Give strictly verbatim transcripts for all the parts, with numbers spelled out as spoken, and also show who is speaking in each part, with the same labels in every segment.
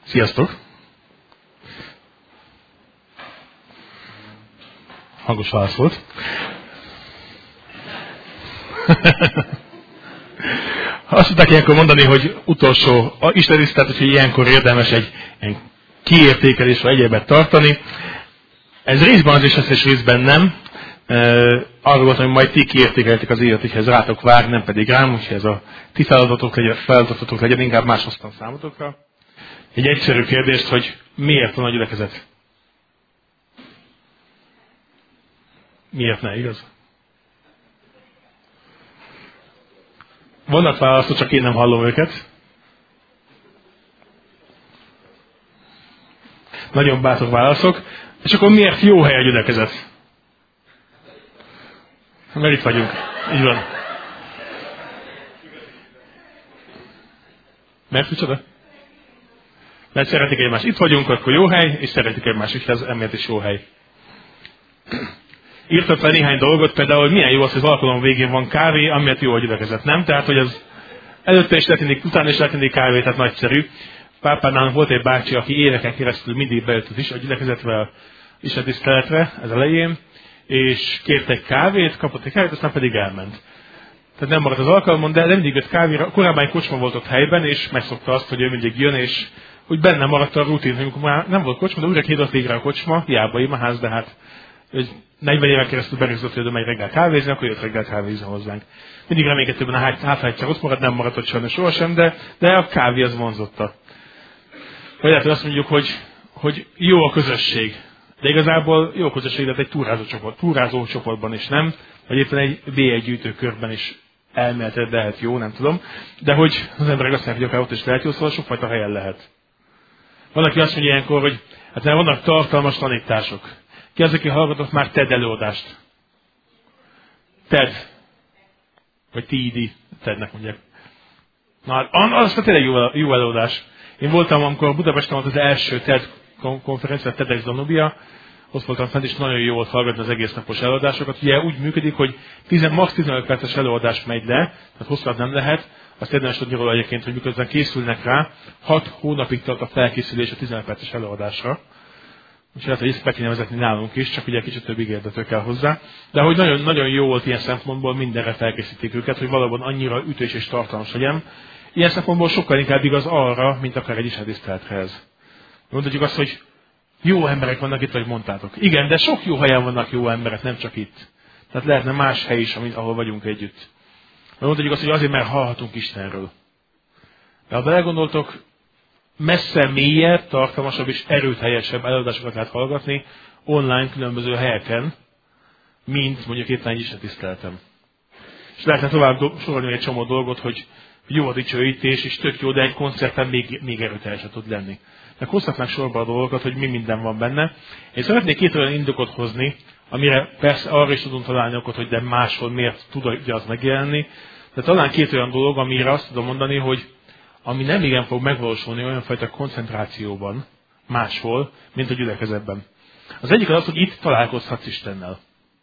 Speaker 1: Sziasztok! Hangos válasz volt. Azt tudták ilyenkor mondani, hogy utolsó istentisztelet, hogy ilyenkor érdemes egy, egy kiértékelés vagy egyébet tartani. Ez részben az is lesz, és részben nem. E, arról voltam, hogy majd ti kiértékeltek az élet, hogyha ez rátok vár, nem pedig rám, úgyhogy ez a ti feladatotok legyen, feladatotok legyen, inkább más hoztam számotokra. Egy egyszerű kérdést, hogy miért van a gyülekezet? Miért ne, igaz? Vannak válaszok, csak én nem hallom őket. Nagyon bátor válaszok. És akkor miért jó hely a gyülekezet? Mert itt vagyunk. Így van. Mert micsoda? Mert szeretik egymást. Itt vagyunk, akkor jó hely, és szeretik egymást, és ez emiatt is jó hely. Írtam fel néhány dolgot, például, hogy milyen jó az, hogy az alkalom végén van kávé, amiatt jó a gyülekezet, nem? Tehát, hogy az előtte is lehet inni, utána is lehet inni kávé, tehát nagyszerű. Pápánál volt egy bácsi, aki éveken keresztül mindig bejött is a gyülekezetvel, istentiszteletre, ez elején, és kért egy kávét, kapott egy kávét, aztán pedig elment. Tehát nem maradt az alkalmon, de mindig jött kávéra. Korábban egy kocsma volt ott helyben, és megszokta azt, hogy ő mindig jön, és úgy benne maradt a rutin, amikor már nem volt kocsma, de újra hívott végre a kocsma, hiába imaház, de hát negyven éven keresztül berögzött, hogy megy reggel kávézni, akkor jött reggel kávézni hozzánk. Mindig reménykedtében a hátránytja ott marad, nem maradt ott sajnos sohasem, de, de a kávé az vonzotta. Vagy lehet, hogy azt mondjuk, hogy, hogy jó a közösség. De igazából jó a közösség, de egy túrázó, csoport, túrázó csoportban is nem, vagy éppen egy bé egy gyűjtőkörben is elméleted lehet jó, nem tudom. De hogy az emberek azt mondják, hogy akár ott is lehet jó, szóval sokfajta helyen lehet. Van, aki azt mondja ilyenkor, hogy hát nem vannak tartalmas tanítások. Ki az, aki hallgatott már TED előadást? TED. Vagy té i dé. TED-nek mondják. Na, az a tényleg jó, jó előadás. Én voltam, amikor Budapesten volt az első TED konferencia, TEDx Danubia, ott voltam fent, és nagyon jó volt hallgatni az egész napos előadásokat. Ugye úgy működik, hogy max. tizenöt perces előadás megy le, tehát hosszat nem lehet. Azt érdemes tudni róla egyébként, hogy miközben készülnek rá, hat hónapig tart a felkészülés a tizenöt perces előadásra. És lehet, hogy ezt be kéne vezetni nálunk is, csak ugye kicsit több ígérető kell hozzá. De hogy nagyon, nagyon jó volt ilyen szempontból, mindenre felkészítik őket, hogy valóban annyira ütős és tartalmas legyen. Ilyen szempontból sokkal inkább igaz arra, mint akár egy istentisztelethez. Mondhatjuk azt, hogy jó emberek vannak itt, vagy mondtátok. Igen, de sok jó helyen vannak jó emberek, nem csak itt. Tehát lehetne más hely is, ahol vagyunk együtt. Mondhatjuk azt, hogy azért, mert hallhatunk Istenről. De ha belegondoltok, messze mélyebb, tartalmasabb és erőteljesebb előadásokat lehet hallgatni online különböző helyeken, mint mondjuk éppen egy istentiszteletem. És lehetne tovább sorolni egy csomó dolgot, hogy jó a dicsőítés, és tök jó, de egy koncerten még, még erőteljesebb tud lenni. De hozhatnánk sorba a dolgokat, hogy mi minden van benne. Én szeretnék két olyan indokot hozni, amire persze arra is tudunk találni okot, hogy de máshol miért tud az megjelenni. De talán két olyan dolog, amire azt tudom mondani, hogy ami nem igen fog megvalósulni olyan fajta koncentrációban máshol, mint a gyülekezetben. Az egyik az az, hogy itt találkozhatsz Istennel.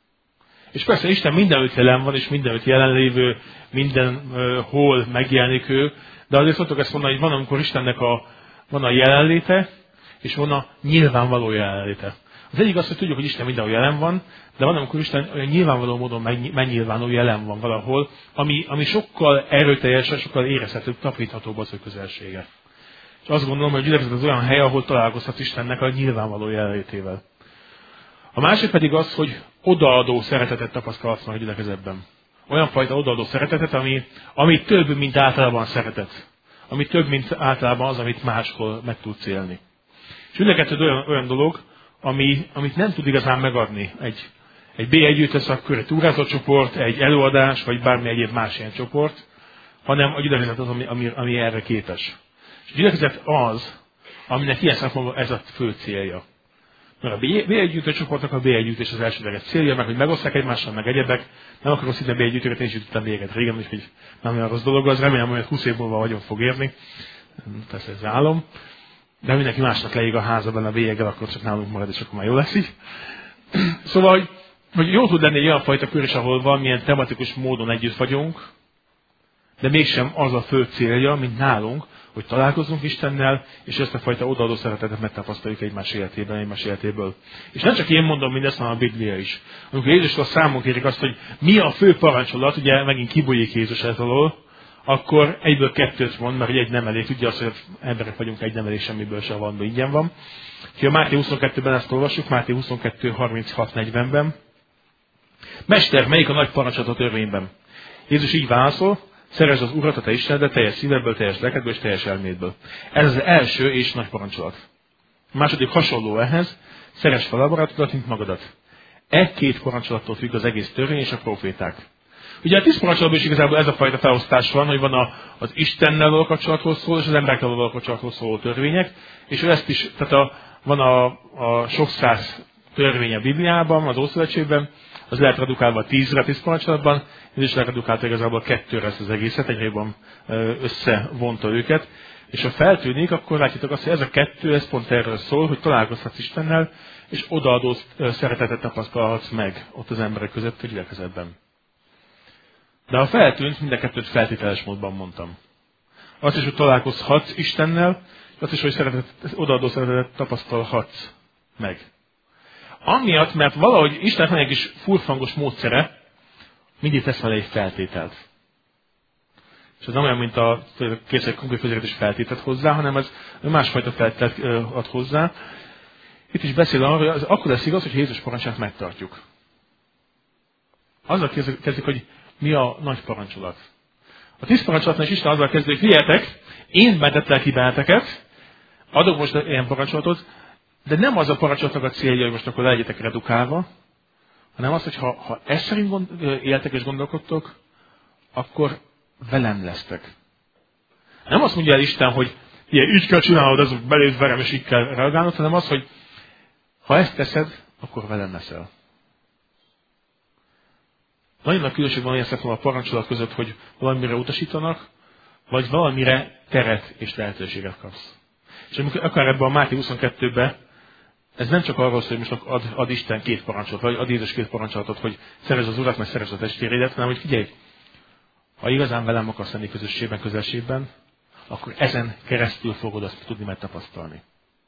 Speaker 1: És persze Isten mindenütt jelen van, és mindenütt jelenlévő, mindenhol megjelenik ő, de azért szoktuk ezt mondani, hogy van, amikor Istennek a, van a jelenléte, és van a nyilvánvaló jelenléte. Az egyik az, hogy tudjuk, hogy Isten mindenhol jelen van, de van, amikor Isten olyan nyilvánvaló módon megnyilvánul jelen van valahol, ami, ami sokkal erőteljesebb, sokkal érezhetőbb, tapinthatóbb az ő közelsége. És azt gondolom, hogy a gyülekezet az olyan hely, ahol találkozhat Istennek a nyilvánvaló jelenlétével. A másik pedig az, hogy odaadó szeretetet tapasztalhatsz a gyülekezetben. Olyan fajta odaadó szeretetet, ami, ami több, mint általában szeretet. Ami több, mint általában az, amit máshol meg tudsz élni. És gyülekezet olyan, olyan dolog, ami, amit nem tud igazán megadni egy, egy bé egy gyűjtőszakkör, egy túrázócsoport, egy előadás, vagy bármi egyéb más ilyen csoport, hanem a gyülekezet az, ami, ami, ami erre képes. És a gyülekezet az, aminek ilyen szempontból ez a fő célja. Mert a bé egy gyűjtőcsoportnak a bé egy gyűjtés az elsődleges célja, meg hogy megosztják egymással, meg egyebek. Nem akarok szinte bé egy gyűjtőket, én is gyűjtöttem véget régen, úgyhogy nem olyan rossz dolog az. Remélem, hogy húsz év múlva vagyon fog érni. Persze ez álom. De mindenki másnak leég a házban a bé egy-gel, akkor csak nálunk marad, és akkor már jó lesz így. Szóval, hogy, hogy jó tud lenni egy olyan fajta kör is, ahol valamilyen tematikus módon együtt vagyunk, de mégsem az a fő célja, mint nálunk, hogy találkozunk Istennel, és ezt a fajta odaadó szeretetet megtapasztaljuk egymás életében, egymás életéből. És nem csak én mondom mindezt, hanem a Biblia is. Amikor Jézusról számon kérik azt, hogy mi a fő parancsolat, ugye megint kibújik Jézus ez alól, akkor egyből kettőt mond, mert egy nem elég. Tudja azt, hogy emberek vagyunk, egy nem elég, semmiből se van, ingyen van. Ha a Máté huszonkettőben ezt olvassuk, Máté huszonkettő harminchat negyvenben. Mester, melyik a nagy parancsolat a törvényben? Jézus így válaszol, szeresd az Urat, a te Istenedet, teljes szívedből, teljes lelkedből és teljes elmédből. Ez az első és nagy parancsolat. A második hasonló ehhez, szeresd fel a barátodat, mint magadat. E két parancsolattól függ az egész törvény és a proféták. Ugye a tíz parancsolatban is igazából ez a fajta felosztás van, hogy van a, az Istennel való kapcsolathoz szóló, és az emberekkel való kapcsolathoz szóló törvények, és ezt is, tehát a, van a, a sok száz törvény a Bibliában, az Ószövetségben, az lehet redukálva a tízre, tíz parancsolatban, ez is lehet redukálva igazából kettőre ezt az egészet, egyre jobban összevonta őket. És ha feltűnik, akkor látjátok azt, hogy ez a kettő, ez pont erről szól, hogy találkozhatsz Istennel, és odaadó szeretetet tapasztalhatsz meg ott az emberek között, a gyülekezetben. De ha feltűnt, mind a kettőt feltételes módban mondtam. Azt is, hogy találkozhatsz Istennel, azt is, hogy szeretet, odaadó szeretetet tapasztalhatsz meg. Amiatt, mert valahogy Istennek van egy kis furfangos módszere, mindig tesz vele egy feltételt. És ez nem olyan, mint a készek konkrét közéletes feltételt hozzá, hanem ez másfajta feltételt ad hozzá. Itt is beszél arról, hogy az akkor lesz igaz, hogy Jézus parancsát megtartjuk. Azzal kezdik, hogy mi a nagy parancsolat. A tíz parancsolatnál is Isten azzal kezdődik, figyeljetek, én mentettelek ki benneteket, adok most ilyen parancsolatot, de nem az a parancsolatnak a célja, hogy most akkor legyetek redukálva, hanem az, hogy ha, ha ezt szerint gond, éltek és gondolkodtok, akkor velem lesztek. Nem azt mondja el Isten, hogy ilyen, így kell csinálod, azok beléd verem, és így kell reagálnod, hanem az, hogy ha ezt teszed, akkor velem leszel. Nagyon nagy különbség van ilyen szempontból a parancsolat között, hogy valamire utasítanak, vagy valamire teret és lehetőséget kapsz. És amikor akár ebben a Máté huszonkettőben, ez nem csak arról szól, hogy most ad, ad Isten két parancsolatot, vagy ad Jézus két parancsolatot, hogy szeresd az Urat, meg szeresd a testvéredet, hanem hogy figyelj, ha igazán velem akarsz lenni közösségben, közelségben, akkor ezen keresztül fogod azt tudni megtapasztalni.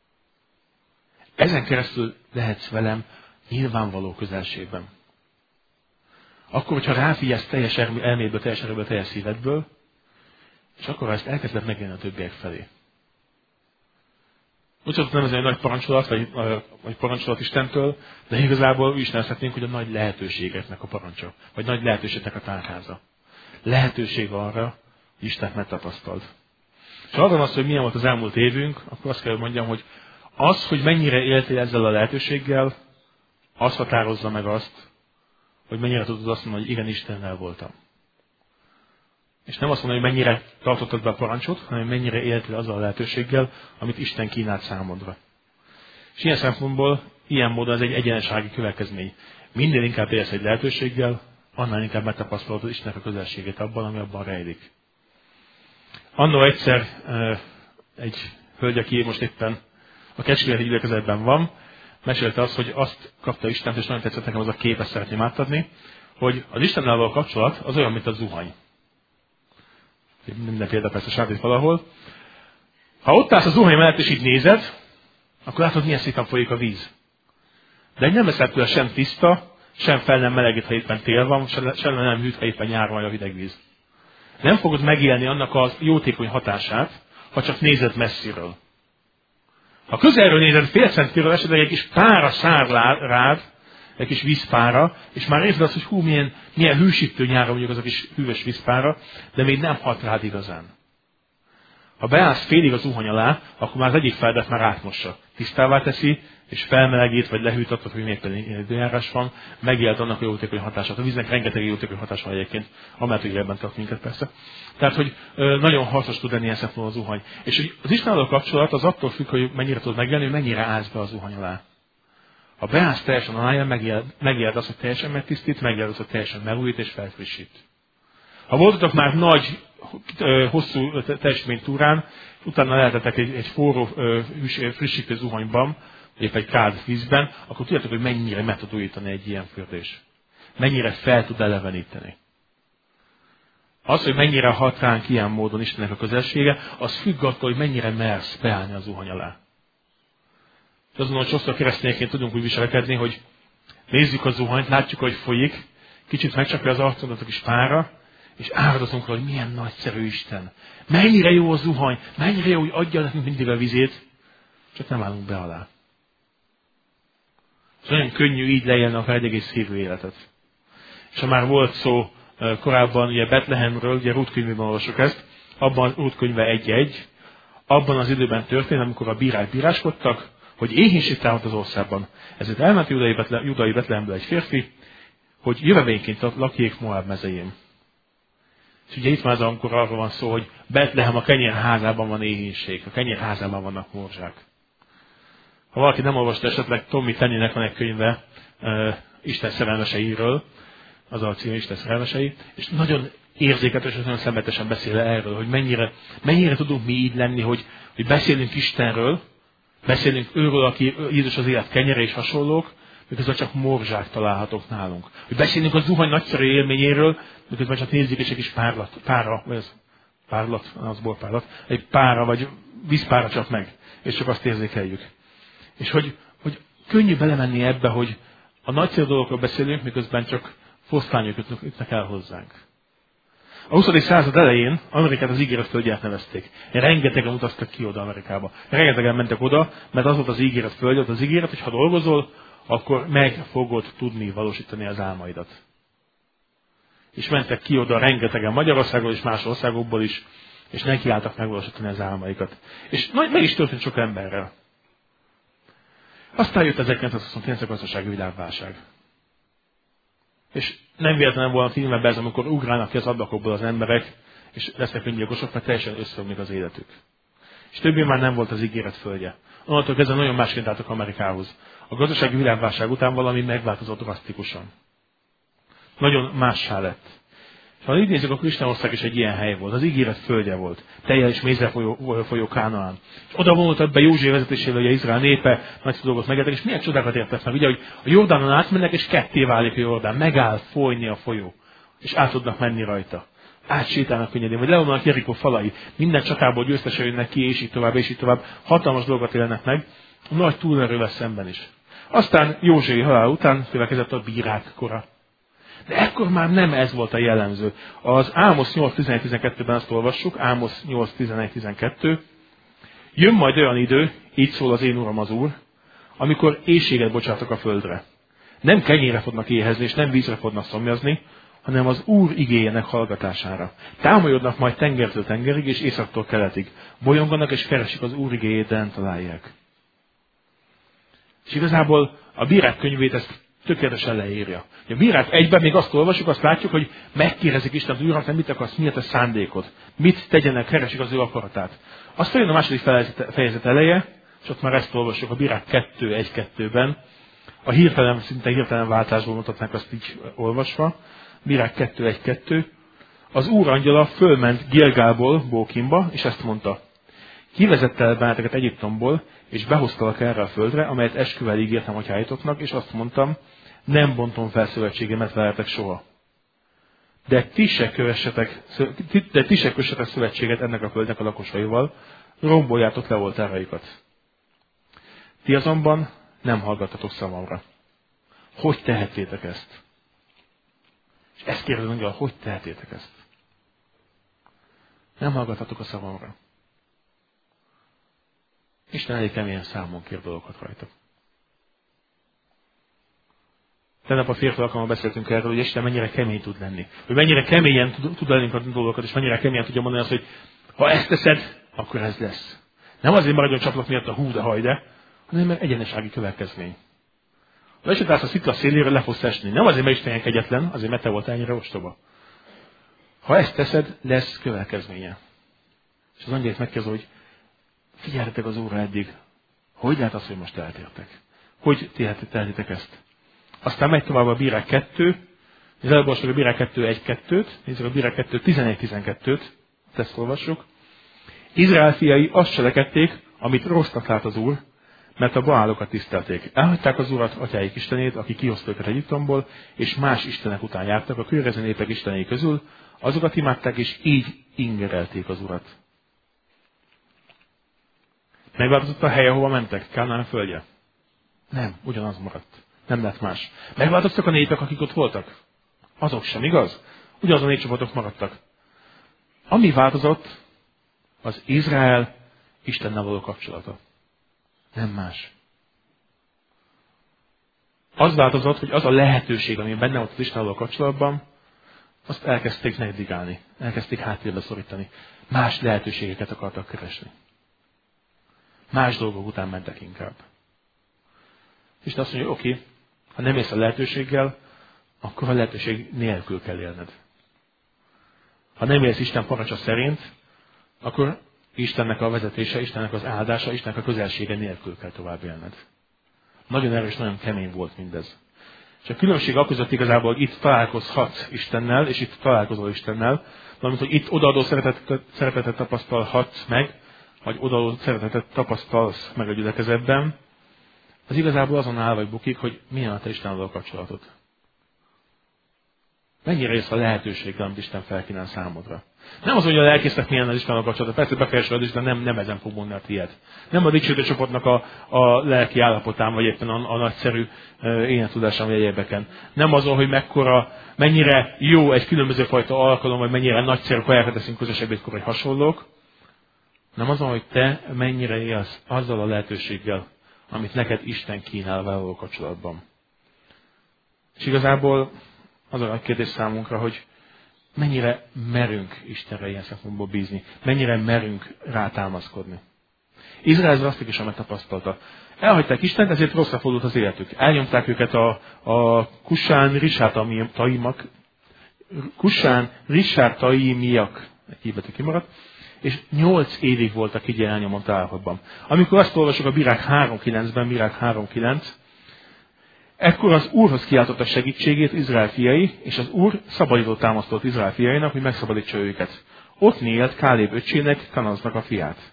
Speaker 1: Ezen keresztül lehetsz velem nyilvánvaló közelségben. Akkor, hogyha ráfigyelsz teljes elmédből, teljes erőből, teljes szívedből, és akkor ezt elkezded megélni a többiek felé. Úgy szokott nem ez egy nagy parancsolat, vagy, vagy parancsolat Istentől, de igazából úgy is nevezhetnénk, hogy a nagy lehetőségeknek a parancsa, vagy nagy lehetőségnek a tárháza. Lehetőség arra, hogy Istent megtapasztald. És ha arra van az, hogy milyen volt az elmúlt évünk, akkor azt kell, hogy mondjam, hogy az, hogy mennyire éltél ezzel a lehetőséggel, az határozza meg azt, hogy mennyire tudod azt mondani, hogy igen, Istennel voltam. És nem azt mondani, hogy mennyire tartottad be a parancsot, hanem mennyire éltél azzal a lehetőséggel, amit Isten kínált számodra. És ilyen szempontból, ilyen módon ez egy egyenesági következmény. Minél inkább élsz egy lehetőséggel, annál inkább megtapasztalod az Istennek a közelségét abban, ami abban rejlik. Annó egyszer egy hölgy, aki most éppen a Kecskeméti gyülekezetben van, mesélte azt, hogy azt kapta Istent, és nagyon tetszett nekem az a kép, ezt szeretném átadni, hogy az Istennel való kapcsolat az olyan, mint a zuhany. Minden példa persze sátít valahol. Ha ott állsz a zuhany mellett, és így nézed, akkor látod, milyen szépen folyik a víz. De nem leszel tőle sem tiszta, sem fel nem melegít, ha éppen tél van, sem nem hűt, ha éppen nyár van a hideg víz. Nem fogod megélni annak a jótékony hatását, ha csak nézed messziről. Ha közelről nézed, fél centiről esetleg egy kis pára szár rád, egy kis vízpára, és már érzed azt, hogy hú, milyen, milyen hűsítő nyára mondjuk az a kis hűvös vízpára, de még nem hat rád igazán. Ha beállsz félig az zuhany alá, akkor már az egyik feldett már átmossa. Tisztává teszi, és felmelegít, vagy lehűt attól, hogy még pedig időjárás van, megélt annak a jótékony hatását. A víznek rengeteg jótékony hatás van egyébként, amellett, hogy ebben tart minket persze. Tehát, hogy nagyon hasznos tud lenni ilyen szempontból a zuhany. És az Istennel kapcsolat az attól függ, hogy mennyire tud megélni, hogy mennyire állsz be a zuhany alá. Ha beállsz teljesen alá, megéled azt, hogy teljesen megtisztít, megéled azt, hogy teljesen megújít és felfrissít. Ha voltatok már nagy, hosszú teljesítménytúrán, utána lehetetek egy, egy forró, frissítő zuhanyban, épp egy kád vízben, akkor tudjátok, hogy mennyire meg tud újítani egy ilyen fürdés. Mennyire fel tud eleveníteni. Az, hogy mennyire hat ránk ilyen módon Istennek a közelsége, az függ attól, hogy mennyire mersz beállni a zuhany alá. És azon, hogy sokszor keresztényeként tudunk úgy viselkedni, hogy nézzük a zuhanyt, látjuk, hogy folyik, kicsit megcsapja az arcunkat a kis pára, és áradozunk rá, hogy milyen nagyszerű Isten. Mennyire jó a zuhany, mennyire jó, hogy adja nekünk mindig a vizét, csak nem állunk be alá. És nagyon könnyű így leélni akár egy egész hívő életet. És ha már volt szó korábban ugye Betlehemről, ugye Rút könyvében olvasok ezt, abban Rút könyve egy egy, abban az időben történt, amikor a bírák bíráskodtak, hogy éhínség támadt az országban. Ezért elment judai, Betle, judai Betlehemből egy férfi, hogy jövevényként lakjék Moab mezején. És ugye itt már amikor arról van szó, hogy Betlehem a kenyérházában van éhínség, a kenyérházában vannak morzsák. Ha valaki nem olvasta esetleg, Tommy Tennynek van egy könyve uh, Isten szerelmeseiről, az a cím Isten szerelmesei, és nagyon érzéketes és nagyon szemletesen beszél erről, hogy mennyire, mennyire tudunk mi így lenni, hogy, hogy beszélünk Istenről, beszélünk őről, aki Jézus az élet kenyere és hasonlók, miközben csak morzsák találhatók nálunk. Hogy beszélünk a zuhany nagyszerű élményéről, miközben csak nézzük, és egy kis párlat, pára, vagy az párlat, az borpárlat, egy pára, vagy vízpára csak meg, és csak azt érzékeljük. És hogy, hogy könnyű belemenni ebbe, hogy a nagyszerű dolgokról beszélünk, miközben csak foszlányok ütnek el hozzánk. A huszadik század elején Amerikát az ígéret földjét nevezték. Rengetegen utaztak ki oda Amerikába. Rengetegen mentek oda, mert az volt az ígéret földje, az ígéret, hogy ha dolgozol, akkor meg fogod tudni valósítani az álmaidat. És mentek ki oda rengetegen Magyarországról és más országokból is, és nekiálltak megvalósítani az álmaikat. És meg is történt sok emberrel. Aztán jött ezerkilencszázhuszonkilenc a gazdasági világválság. És nem véletlenül volna filmben ez, amikor ugrálnak ki az ablakokból az emberek, és lesznek öngyilkosok, mert teljesen összeomlik az életük. És többé már nem volt az ígéret földje. Onnantól kezdve nagyon másként álltak Amerikához. A gazdasági világválság után valami megváltozott drasztikusan. Nagyon mássá lett. És ha így nézzük, akkor Istenország is egy ilyen hely volt. Az ígéret földje volt. Teljel és mézre folyó, folyó Kánaán. És oda vonultak be József vezetésével, hogy Izrael népe nagy dolgot megértek, és milyen csodákat értek meg. Ugye, hogy a Jordánon átmennek, és ketté válik a Jordán. Megáll folyni a folyó. És át tudnak menni rajta. Átsétálnak könnyedén, vagy leomlanak Jerikó falai. Minden csatából győztesen jönnek ki, és így tovább, és így tovább. Hatalmas dolgokat élnek meg. A nagy túlerővel szemben is. Aztán József halál után következett a bírák kora. De ekkor már nem ez volt a jellemző. Az Ámosz nyolc tizenegy tizenkettőben azt olvassuk, Ámosz nyolc tizenegy tizenkettő. Jön majd olyan idő, így szól az én Uram az Úr, amikor éhséget bocsátok a földre. Nem kenyérre fognak éhezni, és nem vízre fognak szomjazni, hanem az Úr igéjének hallgatására. Támolyodnak majd tengertől tengerig, és északtól keletig. Bolyonganak, és keresik az Úr igéjét, de nem találják. És igazából a bírák könyvét ezt tökéletesen leírja. A bírák egyben még azt olvasjuk, azt látjuk, hogy megkérdezik Isten, hogy Uram, te mit akarsz, mi a te szándékod? Mit tegyenek, keresik az ő akaratát. Aztán jön a második fejezet eleje, és ott már ezt olvasjuk a bírák kettő egy kettőben. A hirtelen, szinte hirtelen váltásból mutatnánk azt így olvasva. Bírák kettő egy kettő. Az Úr angyala fölment Gilgálból, Bókinba, és ezt mondta. Kivezette el benneteket Egyiptomból, és behoztalak erre a földre, amelyet esküvel ígértem atyáitoknak, és azt mondtam, nem bontom fel szövetségemet veletek soha. De ti se kövessetek, de ti se kössetek szövetséget ennek a földnek a lakosaival, romboljátok le oltáraikat. Ti azonban nem hallgattatok szavamra. Hogy tehetétek ezt? És ezt kérdezem, hogy hogy tehetétek ezt? Nem hallgattatok a szavamra. Isten elég keményen számon kér dolgokat rajtak. Tegnap a férfi alkalommal beszéltünk erről, hogy Isten mennyire kemény tud lenni. Hogy mennyire keményen tud, tud lenni a dolgokat, és mennyire keményen tudja mondani azt, hogy ha ezt teszed, akkor ez lesz. Nem azért maradjon csaplak miatt a hú de hajde, hanem mert egyenesági következmény. Ha esetleg a szikla szélére le fogsz esni. Nem azért, mert Isten ilyen kegyetlen, azért mert te voltál ennyire ostoba. Ha ezt teszed, lesz következménye. És az angyal megkérdezi, hogy figyeljetek az Úrra eddig, hogy lehet az, hogy most eltértek? Hogy tehetitek ezt? Aztán megy tovább a bírák kettő, az előbb olvasok a bírák kettő egy kettőt, nézzük a bírák kettő tizenegy tizenkettőt, ezt olvassuk. Izrael fiai azt cselekedték, amit rossznak lát az Úr, mert a baálokat tisztelték. Elhagyták az Urat, atyáik istenét, aki kihozta őket Egyiptomból, és más istenek után jártak a környező népek istenei közül, Azokat imádták, és így ingerelték az Urat. Megváltozott a hely, ahova mentek? Kánaán földje? Nem, ugyanaz maradt. Nem lett más. Megváltoztak a népek, akik ott voltak? Azok sem, igaz? Ugyanaz a népcsoportok maradtak. Ami változott, az Izrael Istennel való kapcsolata. Nem más. Az változott, hogy az a lehetőség, ami benne volt az Istennel való kapcsolatban, azt elkezdték negligálni. Elkezdték háttérbe szorítani. Más lehetőségeket akartak keresni. Más dolgok után mentek inkább. Isten azt mondja, hogy oké, okay, ha nem élsz a lehetőséggel, akkor a lehetőség nélkül kell élned. Ha nem élsz Isten parancsa szerint, akkor Istennek a vezetése, Istennek az áldása, Istennek a közelsége nélkül kell tovább élned. Nagyon erős, nagyon kemény volt mindez. És a különbség a között igazából, hogy itt találkozhatsz Istennel, és itt találkozol Istennel, valamint, hogy itt odaadó szeretetet, szeretetet tapasztalhatsz meg, vagy odaadó szeretetet tapasztalsz meg a gyülekezetben, az igazából azon áll vagy bukik, hogy milyen a te Istennel a kapcsolatod. Mennyire ész a lehetőséggel, amit Isten felkínál számodra. Nem az, hogy a lelkésznek milyen az Istennel a kapcsolata. Persze befejezed, Isten nem, nem ezen fog mondani a tiéd. Nem a dicsőítő csoportnak a, a lelki állapotán, vagy éppen a, a nagyszerű énektudásán, vagy egyébeken. Nem azon, hogy mekkora, mennyire jó egy különböző fajta alkalom, vagy mennyire nagyszerű kajákat teszünk közös ebédkor, vagy hasonlók. Nem azon, hogy te mennyire élsz azzal a lehetőséggel, amit neked Isten kínál való kapcsolatban. És igazából az a nagy kérdés számunkra, hogy mennyire merünk Istenre ilyen szempontból bízni. Mennyire merünk rátámaszkodni. Izrael drasztikusan megtapasztalta. Elhagyták Istent, ezért rosszra fordult az életük. Elnyomták őket a, a Kusán Risátaimak, Kusán Risátaiak, egy hírbetű kimaradt, és nyolc évig voltak így elnyomott állapotban. Amikor azt olvasok a Bírák három kilencben, Bírák három kilenc, ekkor az Úrhoz kiáltottak segítségét Izrael fiai, és az Úr szabadító támasztott Izrael fiainak, hogy megszabadítsa őket. Ott élt Káleb öccsének, Kanaznak a fiát.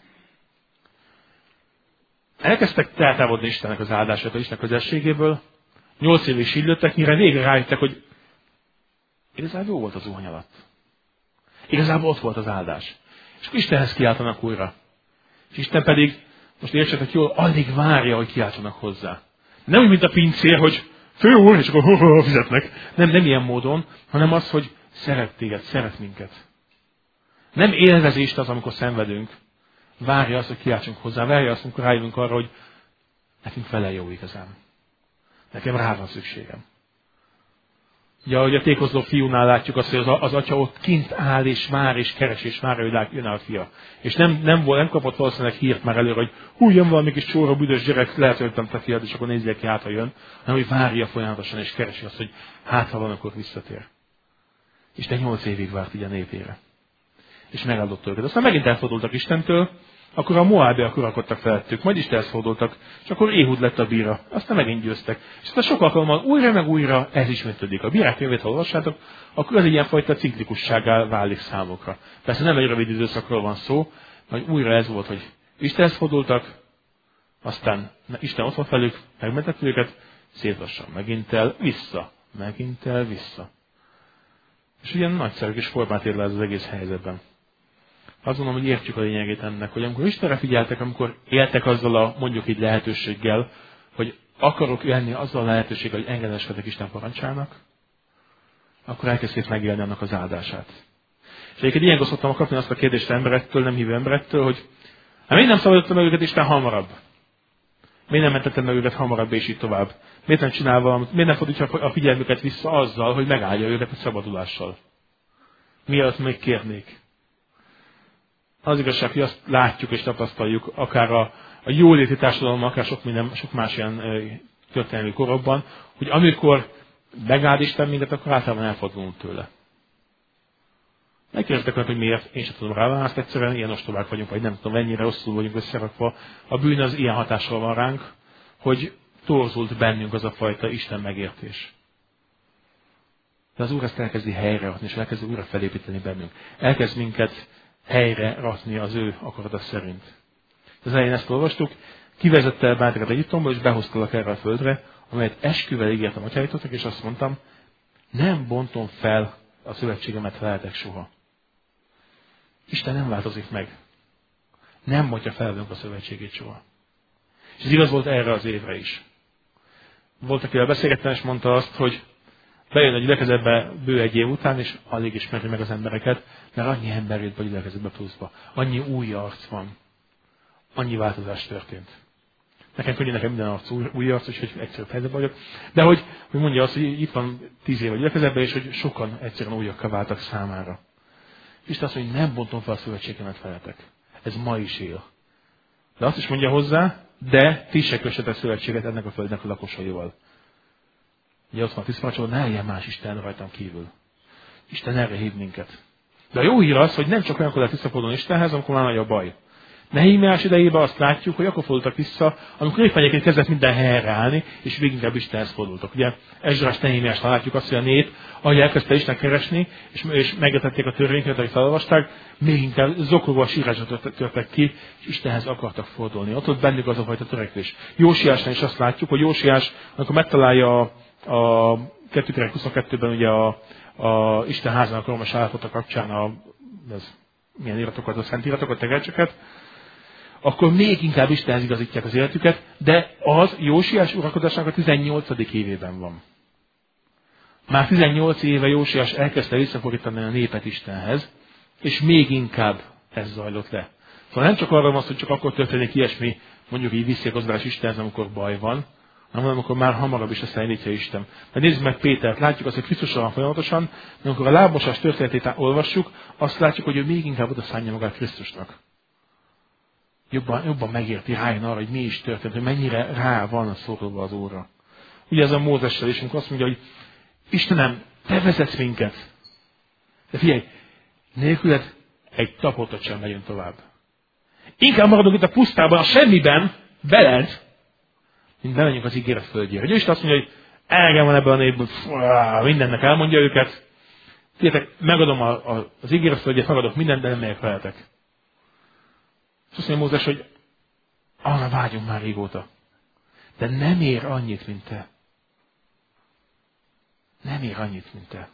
Speaker 1: Elkezdtek eltávolodni Istennek az áldását, az Isten közelségéből, nyolc évig sillődtek, mire végre rájöttek, hogy igazából jó volt az zuhany alatt. Igazából ott volt az áldás. És akkor Istenhez kiáltanak újra. És Isten pedig, most értsetek jól, alig várja, hogy kiáltsanak hozzá. Nem úgy, mint a pincér, hogy fő úr, és akkor ho, ho, ho, fizetnek. Nem, nem ilyen módon, hanem az, hogy szeret téged, szeret minket. Nem élvezést az, amikor szenvedünk. Várja azt, hogy kiáltsunk hozzá. Várja azt, amikor rájövünk arra, hogy nekünk vele jó igazán. Nekem rá van szükségem. Ugye, ahogy a tékozló fiúnál látjuk azt, hogy az, az atya ott kint áll, és vár, és keres, és vár, hogy jön a fia. És nem, nem, nem kapott valószínűleg hírt már előre, hogy hú, jön valami kis csóró, büdös gyerek, lehet, hogy nem te fiad, és akkor nézzél ki, hát ha jön. Hanem, hogy várja folyamatosan, és keresi azt, hogy hát, ha van, akkor visszatér. És te nyolc évig várt így a népére. És megáldott őket. Aztán megint elfordultak Istentől, akkor a Moábiak uralkodtak felettük, majd Istenhez fordultak, és akkor Éhud lett a bíra. Aztán megint győztek. És aztán sok alkalommal újra meg újra ez ismétlődik. A bírák könyvét, ha olvassátok, akkor ez egy ilyenfajta ciklikusságá válik számokra. Persze nem egy rövid időszakról van szó, hogy újra ez volt, hogy Istenhez fordultak, aztán Isten ott volt velük, megmentett őket, szép lassan megint el, vissza, megint el, vissza. És ilyen nagyszerű kis formát ér le ez az egész helyzetben. Azt mondom, hogy értjük a lényegét ennek, hogy amikor Istenre figyeltek, amikor éltek azzal a mondjuk így lehetőséggel, hogy akarok élni azzal a lehetőséggel, hogy engedelmeskedek Isten parancsának, akkor elkezdték megélni annak az áldását. És egyébként ilyenkor szoktam kapni azt a kérdést emberektől, nem hívő emberektől, hogy hát miért nem szabadítottam meg őket Isten hamarabb? Miért nem mentettem meg őket hamarabb, és így tovább? Miért nem csinál valamit? Miért nem fordítja a figyelmüket vissza azzal, hogy megállja őket a szabadulással? Mielőtt még kérnék? Az igazság, hogy azt látjuk és tapasztaljuk, akár a, a jóléti társadalomban, akár sok, minden, sok más ilyen e, történelmi korokban, hogy amikor megáld Isten minket, akkor általában elfordulunk tőle. Megkérdeztek meg, hogy miért, én sem tudom rá választ, egyszerűen ilyen ostobák vagyunk, vagy nem tudom, mennyire rosszul vagyunk összerakva. A bűn az ilyen hatással van ránk, hogy torzult bennünk az a fajta Isten megértés. De az Úr ezt elkezdi helyrerakni, és elkezdi újra felépíteni bennünk. Elkezd minket helyre rakni az ő akarata szerint. Az elején ezt olvastuk, kivezette el benneteket Egyiptomból, és behoztalak erre a földre, amelyet esküvel ígértem atyáitoknak, és azt mondtam, nem bontom fel a szövetségemet veletek soha. Isten nem változik meg. Nem mondja fel velünk a szövetségét soha. És ez igaz volt erre az évre is. Volt, akivel beszélgettem, és mondta azt, hogy bejön a gyülekezetbe bő egy év után, és alig ismeri meg az embereket, mert annyi ember jött be a gyülekezetbe pluszba. Annyi új arc van. Annyi változás történt. Nekem könnyű, nekem minden arc új, új arc, úgyhogy egyszerűbb helyzetben vagyok. De hogy, hogy mondja azt, hogy itt van tíz év a gyülekezetben, és hogy sokan egyszerűen újakkal váltak számára. Isten azt mondja, hogy nem bontom fel a szövetségemet veletek. Ez ma is él. De azt is mondja hozzá, de ti se kössetek szövetséget ennek a földnek a lakosaival. Ugye ott van a tisztparancsol, ne legyen más Isten rajtam kívül. Isten erre hív minket. De a jó hír az, hogy nem csak olyankor lehet visszafordulni Istenhez, amikor már nagy a baj. Nehémiás idejében azt látjuk, hogy akkor fordultak vissza, amikor éppen egyébként kezdett minden helyreállni, és végig inkább Istenhez fordultak. Ugye Ezrás, Nehémiásnál látjuk azt, hogy a nép, ahogy elkezdte Isten keresni, és, és megértették a törvényeket, hogy felolvasták, még inkább zokogva sírásra törtek ki, és Istenhez akartak fordulni. Ott ott bennük az a fajta törekvés. Jósiásnál is azt látjuk, hogy Jósiás, amikor megtalálja a, a kettő huszonkettőben ugye a, a Isten házának romas állapota kapcsán a, ez, milyen iratokat, a szent iratokat, tegelcseket, akkor még inkább Istenhez igazítják az életüket, de az Jósiás uralkodásának a tizennyolcadik évében van. Már tizennyolc éve Jósiás elkezdte visszafordítani a népet Istenhez, és még inkább ez zajlott le. Szóval nem csak arra van az, hogy csak akkor történik ilyesmi, mondjuk így visszaigazolás Istenhez, amikor baj van, hanem amikor már hamarabb is ezt elindítja Isten. Mert nézzük meg Pétert, látjuk azt, hogy Krisztusra van folyamatosan, de amikor a lábmosás történetét olvassuk, azt látjuk, hogy ő még inkább oda szánja magát Krisztusnak. Jobban, jobban megérti, rájön arra, hogy mi is történt, hogy mennyire rá van szorulva az Óra. Ugye ez a Mózessel is, amikor azt mondja, hogy Istenem, te vezetsz minket. De figyelj, nélküled egy tapotot sem megyünk tovább. Inkább maradunk itt a pusztában, a semmiben, veled, mint bemegyünk az ígéret földjére. Hogy ő is azt mondja, hogy elegen van ebben a népből, mindennek elmondja őket. Figyeljetek, megadom a, a, az ígéret földjét, megadok mindent, de nem megyek veletek. És azt mondja Mózes, hogy arra vágyunk már régóta. De nem ér annyit, mint te. Nem ér annyit, mint te.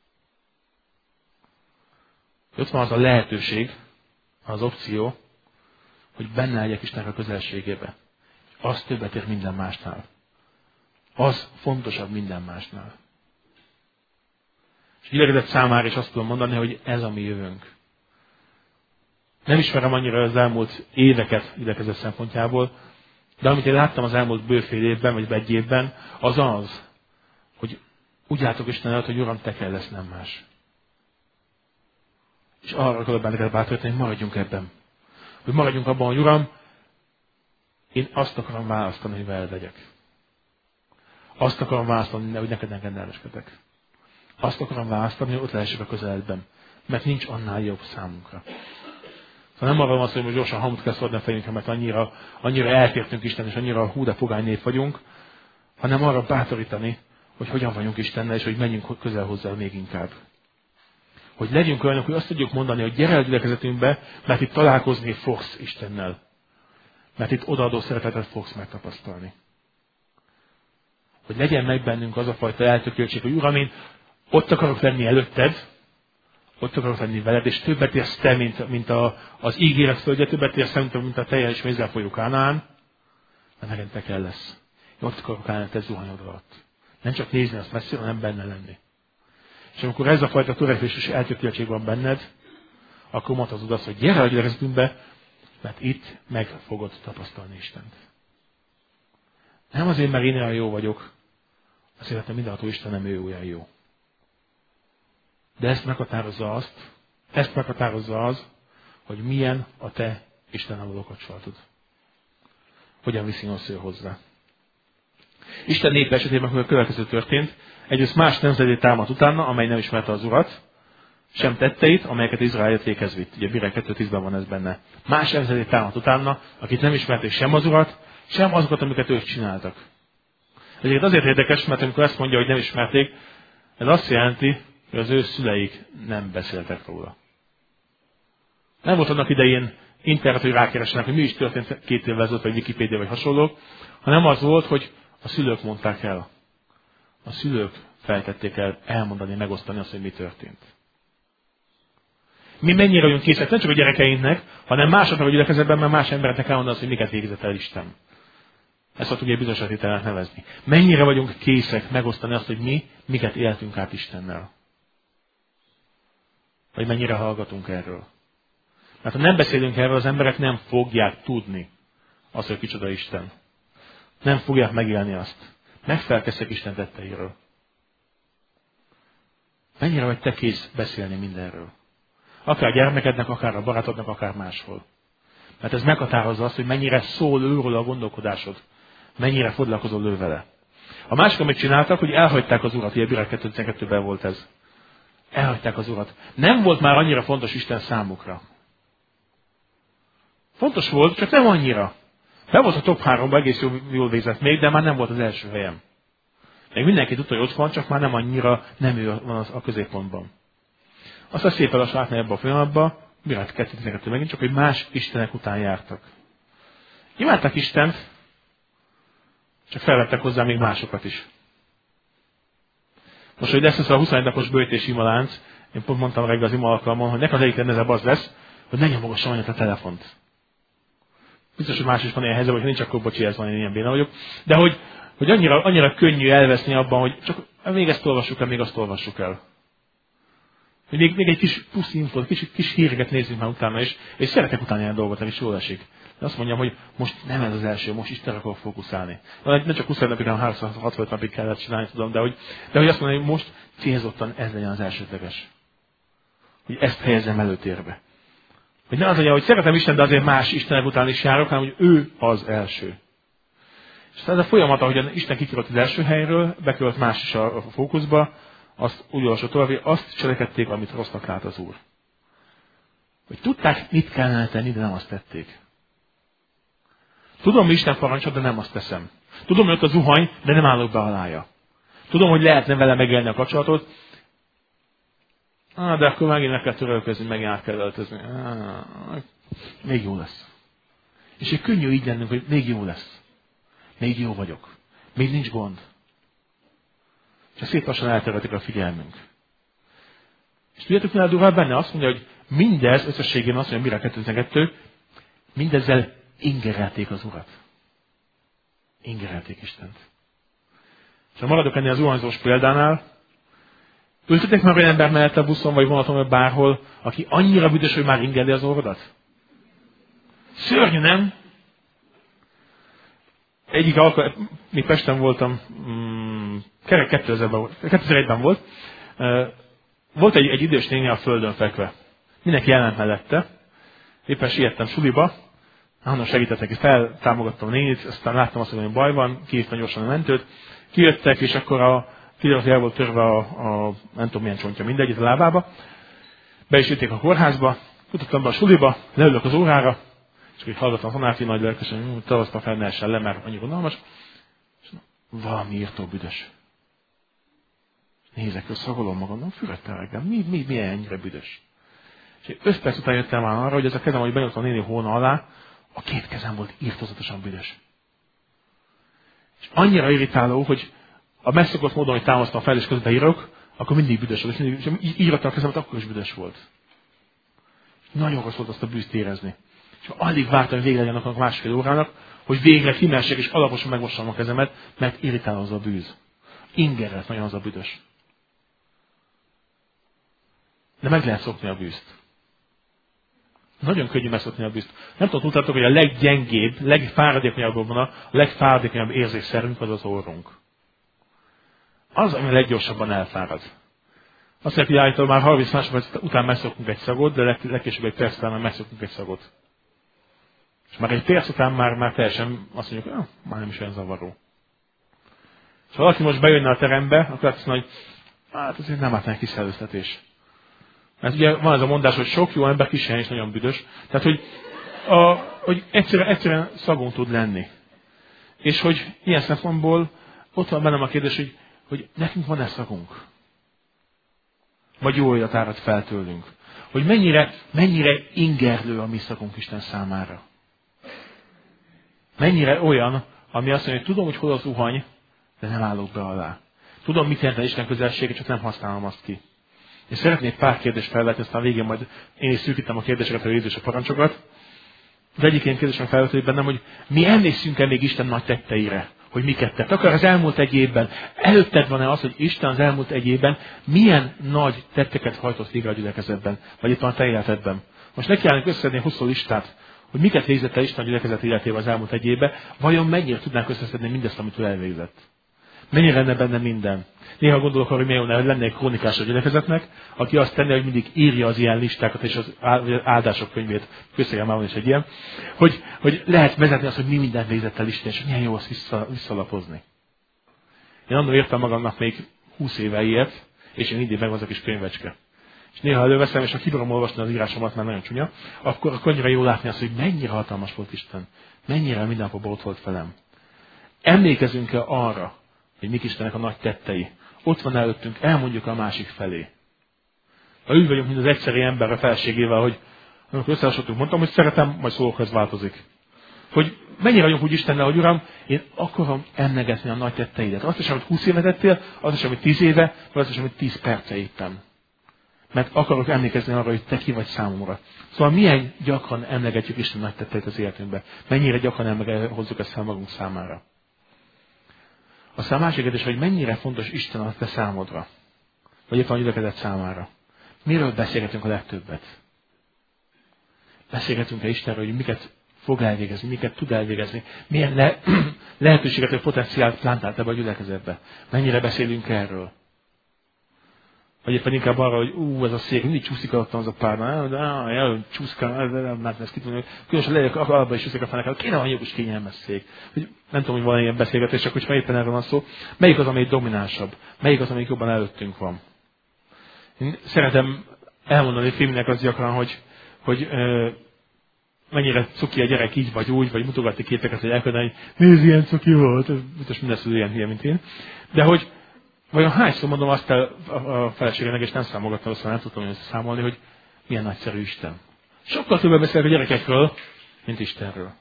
Speaker 1: Ott van az a lehetőség, az opció, hogy benne legyek Istennek a közelségébe. Az többet ér minden másnál. Az fontosabb minden másnál. És gyülekezet számára is azt tudom mondani, hogy ez a mi jövőnk. Nem ismerem annyira az elmúlt éveket gyülekezet szempontjából, de amit én láttam az elmúlt bőfél évben, vagy egy évben, az az, hogy úgy látok Isten előtt, hogy Uram, te kell lesz, nem más. És arra akarok benneket bátorítani, hogy maradjunk ebben. Hogy maradjunk abban, hogy Uram, én azt akarom választani, hogy veled legyek. Azt akarom választani, hogy neked engedelmeskedek. Azt akarom választani, hogy ott lehessek a közeledben. Mert nincs annál jobb számunkra. Szóval nem arra van szó, hogy most gyorsan hamut kell szórni a fejünkre, mert annyira, annyira eltértünk Isten, és annyira hú de pogány nép vagyunk, hanem arra bátorítani, hogy hogyan vagyunk Istennel, és hogy menjünk közel hozzá még inkább. Hogy legyünk olyanok, hogy azt tudjuk mondani, hogy gyere a gyülekezetünkbe, mert itt találkozni fogsz Istennel. Mert itt odaadó szeretetet fogsz megtapasztalni. Hogy legyen meg bennünk az a fajta eltökéltség, hogy Uram, én ott akarok lenni előtted, ott akarok lenni veled, és többet érsz te, mint, mint a, az ígéret földje, többet érsz te, mint, mint a teljes mézzel folyó Kánaán, mert nekem te kell lesz. Én ott akarok állni te zuhanyod alatt. Nem csak nézni azt messzire, hanem benne lenni. És amikor ez a fajta törekvés és eltökéltség van benned, akkor mondhatod azt, hogy gyere a gyülekezetünkbe, mert itt meg fogod tapasztalni Istent. Nem azért, mert én olyan jó vagyok, azért, mert mindenható Isten nem ő olyan jó. De ezt meghatározza azt, ezt meghatározza az, hogy milyen a te Istennel való kapcsolatod. Hogyan viszonyulsz ő hozzá. Isten népe esetében a következő történt. Egyrészt más nemzedét támadt utána, amely nem ismerte az Urat, sem tetteit, amelyeket Izrael véghez vitt. Ugye Bírák kettő tízben van ez benne. Más nemzedét támadt utána, akik nem ismerték sem az Urat, sem azokat, amiket ők csináltak. Ezért azért érdekes, mert amikor ezt mondja, hogy nem ismerték, ez azt jelenti, hogy az ő szüleik nem beszéltek róla. Nem volt annak idején internet, hogy rákeressenek, hogy mi is történt két évvel ezelőtt, vagy Wikipédia, vagy hasonló, hanem az volt, hogy a szülők mondták el. A szülők felejtették el elmondani, megosztani azt, hogy mi történt. Mi mennyire vagyunk készek, nem csak a gyerekeinknek, hanem másoknak a gyülekezetben, mert más embereknek elmondani azt, hogy miket végzett el Isten. Ezt szoktuk egy bizonyosítételnek nevezni. Mennyire vagyunk készek megosztani azt, hogy mi miket éltünk át Istennel. Vagy mennyire hallgatunk erről. Mert ha nem beszélünk erről, az emberek nem fogják tudni azt, hogy kicsoda Isten. Nem fogják megélni azt. Megfelelkeztek Isten tetteiről. Mennyire vagy te kész beszélni mindenről? Akár a gyermekednek, akár a barátodnak, akár máshol. Mert ez meghatározza azt, hogy mennyire szól őről a gondolkodásod. Mennyire foglalkozol ő vele. A másik, amit csináltak, hogy elhagyták az Urat. Ugye Bírák kettő tizenkettőben volt ez. Elhagyták az Urat. Nem volt már annyira fontos Isten számukra. Fontos volt, csak nem annyira. Be volt a top háromban, egész jól, jól végzett még, de már nem volt az első helyen. Még mindenki tudta, hogy ott van, csak már nem annyira nem ő van a középpontban. Aztán szépen lassan látni ebbe a folyamatban, Bírák kettő tizenkettő megint csak, hogy más istenek után jártak. Imádták Istent, csak felvettek hozzá még másokat is. Most, hogy lesz ez a huszonegy napos bőjtés imalánc, én pont mondtam reggel az ima alkalmon, hogy nekem az egyik nehezebb az lesz, hogy ne nyomogassam annyit a telefont. Biztos, hogy más is van ilyen helyzet, hogy nincs, akkor bocsi, ez van, én ilyen béna vagyok. De hogy, hogy annyira, annyira könnyű elveszni abban, hogy csak még ezt olvassuk el, még azt olvassuk el. Hogy még, még egy kis puszi infót, kis, kis híreket nézzünk már utána is, és szeretek utána ilyen dolgot, és jól esik. De azt mondjam, hogy most nem ez az első, most Istenre akarok fókuszálni. Nem csak huszonegy napig, hanem háromszázhatvanöt napig kellett csinálni, tudom, de hogy, de hogy azt mondom, hogy most célzottan ez legyen az elsődleges. Hogy ezt helyezzem előtérbe. Hogy ne az legyen, hogy szeretem Isten, de azért más Istenek után is járok, hanem hogy ő az első. És ez a folyamat, ahogyan Isten kikirott az első helyről, bekerült más is a fókuszba, azt úgy olvasott tovább, hogy azt cselekedték, amit rossznak lát az Úr. Hogy tudták, mit kellene tenni, de nem azt tették. Tudom, hogy Isten parancsot, de nem azt teszem. Tudom, hogy ott a zuhany, de nem állok be alája. Tudom, hogy lehetne vele megélni a kapcsolatot, ah, de akkor megint meg kell törölközni, megint át kell öltözni. Ah, még jó lesz. És egy könnyű így lennünk, hogy még jó lesz. Még jó vagyok. Még nincs gond. És szép lassan elterelték a figyelmünk. És tudjátok, mi a durvább benne? Azt mondja, hogy mindez, összességében azt mondja, Bírák kettő tizenkettő, mindezzel ingerelték az Urat. Ingerelték Istent. És ha maradok ennél az zuhanyzós példánál, ültetek már olyan ember mellett a buszon, vagy vonaton, vagy bárhol, aki annyira büdös, hogy már ingerli az orrodat? Szörnyű, nem? Egyik alkalom, még Pesten voltam, mm, kerek kétezer-egyben volt, volt egy, egy idős néni a földön fekve. Mindenki jelent mellette. Éppen siettem suliba, hanem segített neki, feltámogattam a nénit, aztán láttam azt, hogy baj van, kihívtam gyorsan a mentőt. Kijöttek, és akkor a kiderült, hogy el volt törve a, a nem tudom milyen csontja, mindegy, a lábába. Be is jötték a kórházba, futottam be a suliba, leülök az órára, és így hallgattam a tanárt, nagy lelkesen, hogy tavasztal fel ne essen le, mert annyira unalmas. És valami írtó büdös. Nézek, hogy szagolom magam, nem füvettem reggel, mi, mi, mi ennyire büdös? És öt perc után jöttem már arra, hogy ez a kezem, hogy benyújtottam a néni hóna alá, a két kezem volt írtózatosan büdös. És annyira irritáló, hogy a megszokott módon, hogy támasztam fel, és közben írok, akkor mindig büdös volt. És mindig írattam a kezemet, akkor is büdös volt. Nagyon rossz volt azt a bűzt érezni. És alig vártam, hogy végre legyen a másfél órának, hogy végre kimessek, és alaposan megmossam a kezemet, mert irritál az a bűz. Ingerelt nagyon az a büdös. De meg lehet szokni a bűzt. Nagyon könnyű megszokni a bűzt. Nem tudom, tudtátok, hogy a leggyengébb, legfáradékonyabbban a legfáradékonyabb érzékszerünk az az orrunk. Az, ami leggyorsabban elfárad. Azt mondják, hogy állítólag már harminc másodperc után megszokunk egy szagot, de legkésőbb egy perc után már megszokunk egy szagot. És már egy perc után már, már teljesen azt mondjuk, hogy már nem is olyan zavaró. És ha valaki most bejönne a terembe, akkor azt mondja, hogy hát azért nem állt neki szellőztetés. Mert ugye van ez a mondás, hogy sok jó ember kis helyen is nagyon büdös. Tehát, hogy, a, hogy egyszerűen, egyszerűen szagunk tud lenni. És hogy ilyen szempontból ott van bennem a kérdés, hogy, hogy nekünk van-e szagunk? Vagy jó olyat árad fel tőlünk? Hogy mennyire, mennyire ingerlő a mi szagunk Isten számára? Mennyire olyan, ami azt mondja, hogy tudom, hogy hol az zuhany, de nem állok be alá. Tudom, mit jelent Isten közelsége, csak nem használom azt ki. És szeretnék pár kérdést felvetni, aztán a végén majd én is szűkítem a kérdéseket, a Jézus a parancsokat. Az egyik ilyen kérdésem felvetődik bennem, hogy mi emlékszünk-e még Isten nagy tetteire, hogy miket tett. Akár az elmúlt egy évben, előtted van-e az, hogy Isten az elmúlt egy évben milyen nagy tetteket hajtott végre a gyülekezetben, vagy itt van a te életedben. Most nekiállunk összeszedni a húsz listát, hogy miket végzett el Isten a gyülekezet életével az elmúlt egy évben, vajon mennyire tudnánk összeszedni mindezt, amit ő elvégzett. Mennyire lenne benne minden. Néha gondolok arra, hogy milyen hogy lenne egy krónikás a gyülekezetnek, aki azt tenné, hogy mindig írja az ilyen listákat és az áldások könyvét, közszegem már van is egy ilyen, hogy, hogy lehet vezetni azt, hogy mi minden végzett el Isten, és milyen jó azt vissza, visszalapozni. Én annól értem magamnak még húsz éve ilyet, és én mindig megvan az a kis könyvecske. És néha előveszem, és ha kibírom olvasni az írásomat, már nagyon csúnya, akkor, akkor annyira jó látni azt, hogy mennyire hatalmas volt Isten. Mennyire minden napban ott volt velem. Emlékezünk-e arra, hogy mik Istennek a nagy tettei? Ott van előttünk, elmondjuk a másik felé. Ha úgy vagyunk, mint az egyszeri ember a feleségével, hogy amikor összehasonlítunk, mondtam, hogy szeretem, majd szólókhoz változik. Hogy mennyire vagyunk úgy Istennel, hogy Uram, én akarom emlegetni a nagy tetteidet. Azt is, amit húsz éve tettél, azt is, amit tíz éve, vagy azt is, amit tíz perce éppen. Mert akarok emlékezni arra, hogy te ki vagy számomra. Szóval milyen gyakran emlegetjük Isten nagy tetteit az életünkbe. Mennyire gyakran hozzuk ezt fel magunk számára. Aztán a másik kérdés, hogy mennyire fontos Isten a te számodra. Vagy éppen a gyülekezet számára. Miről beszélgetünk a legtöbbet? Beszélgetünk-e Istenről, hogy miket fog elvégezni, miket tud elvégezni, milyen le- lehetőséget vagy potenciált plántált ebbe a gyülekezetbe. Mennyire beszélünk erről? Vagy éppen inkább arra, hogy ú, ez a szék, mindig csúszik alattam az a párna, de csúszka, nem ezt kitudni, különösen legyek, abban is csúszik a fennek, kéne van jogos kényelmes szék. Nem tudom, hogy van ilyen beszélgetés, csak hogyha éppen erről van szó. Melyik az, amelyik dominánsabb? Melyik az, amelyik jobban előttünk van? Én szeretem elmondani filmnek az gyakran, hogy, hogy ö, mennyire cuki a gyerek így vagy úgy, vagy mutogatni képeket, hogy elkövetni, hogy nézd, ilyen cuki volt, ez mindez ilyen hülye, mint én. De hogy vajon hányszor mondom azt el a feleségemnek, és nem számogattam, azt nem tudtam összeszámolni, hogy milyen nagyszerű Isten. Sokkal többet beszélek a gyerekekről, mint Istenről.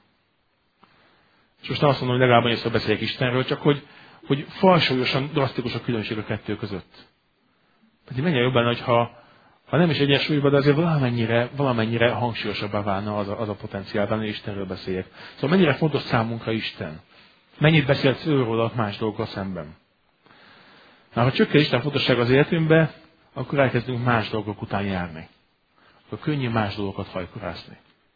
Speaker 1: És most nem azt mondom, hogy legalább annyiszor beszéljek Istenről, csak hogy, hogy falsúlyosan, drasztikus a különbség a kettő között. Pedig mennyire jobb lenne, hogyha ha nem is egyensúlyban, de azért valamennyire, valamennyire hangsúlyosabbá válna az a, az a potenciál, benne Istenről beszéljek. Szóval mennyire fontos számunkra Isten. Mennyit beszélsz őről más dolgokkal szemben. Na, ha csökken Isten fontosság az életünkbe, akkor elkezdünk más dolgok után járni. Akkor könnyű más dolgokat hajkurászni.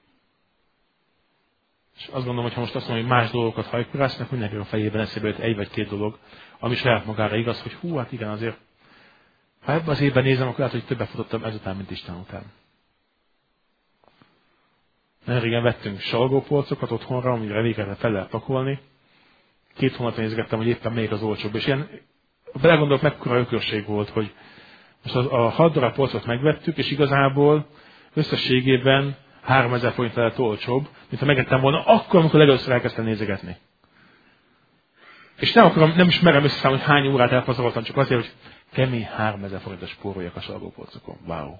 Speaker 1: És azt gondolom, hogy ha most azt mondom, hogy más dolgokat hajkurászni, akkor mindenki a fejében eszébe jött egy vagy két dolog, ami saját magára igaz, hogy hú, hát igen, azért ha ebben az évben nézem, akkor lehet, hogy többet futottam ezután, mint Isten után. Nem régen vettünk salgópolcokat otthonra, amire végre fel lehet pakolni. Két hónapja nézgettem, hogy éppen még az olcsóbb. És ilyen, belegondolok, mekkora ökörség volt, hogy most a hat darab polcot megvettük, és igazából összességében háromezer forint lett olcsóbb, mint ha megettem volna akkor, amikor legelőször elkezdtem nézegetni. És nem akarom, nem is merem összeszámolni, hogy hány órát elpazaroltam, csak azért, hogy kemény háromezer forintos spóroljak a salgópolcokon. Wow.